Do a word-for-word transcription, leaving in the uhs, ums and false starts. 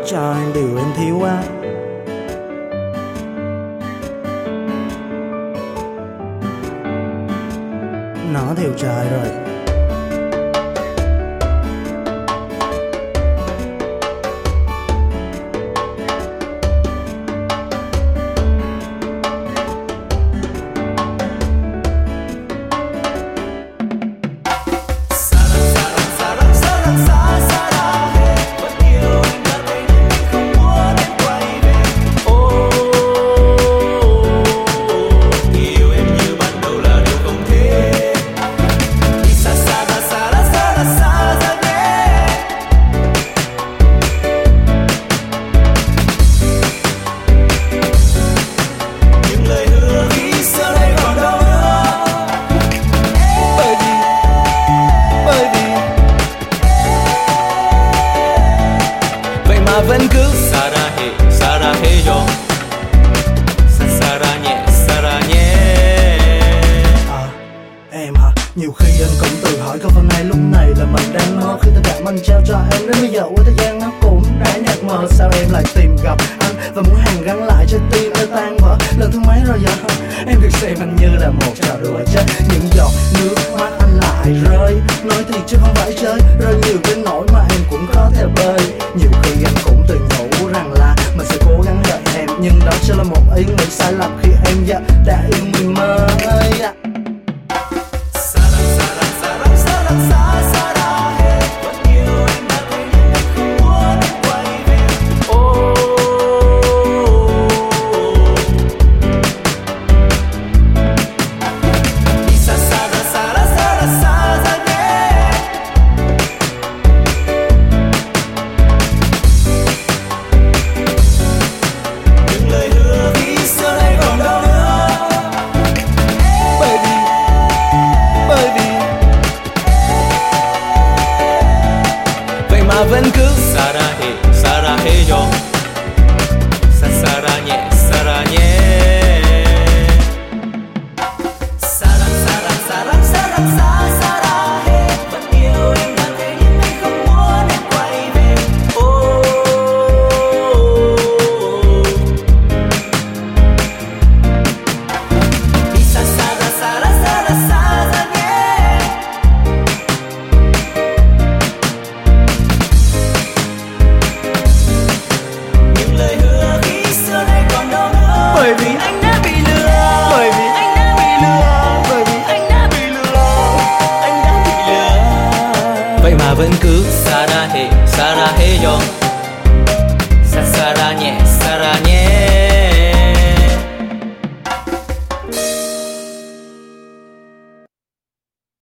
cho em điều em thiếu quá. Nó theo trời rồi. Vẫn cứ Sarahe, Sarahe yo Sa Sara nhẹ, Sara nhé. À, em hả? Nhiều khi anh cũng tự hỏi có phải ngay lúc này là mình đang mơ. Khi tình cảm anh trao cho em đến bây giờ qua thời gian nó cũng đã nhạt mờ. Sao em lại tìm gặp anh và muốn hàn gắn lại trái tim đã tan vỡ. Lần thứ mấy rồi vậy? Em được xem anh như là một trò đùa chứ. Những giọt nước mắt anh lại rơi. Nói thiệt chứ không phải chơi. Rơi nhiều đến nỗi mà em cũng có thể bơi. Nhiều khi anh cũng tự nhủ rằng là mình sẽ cố gắng đợi em, nhưng đó chỉ là một ý nghĩ sai lầm khi em dạ, đã yêu mình mơ. Vẫn cứ Sarahe, Sarahe yo Sa Sara nhẹ, Sara nhé. Sarang, sarang, sarang, sarang, sa Sarahe. Vẫn yêu em đã thế nhưng anh không muốn em quay về. Oh, đi xa xa ra, xa ra, xa ra, xa ra nhé. Bởi vì anh đã bị lừa, bởi vì anh đã bị lừa, bởi vì anh đã bị lừa, anh đã bị lừa. Vậy mà vẫn cứ Sarahe, Sarahe yo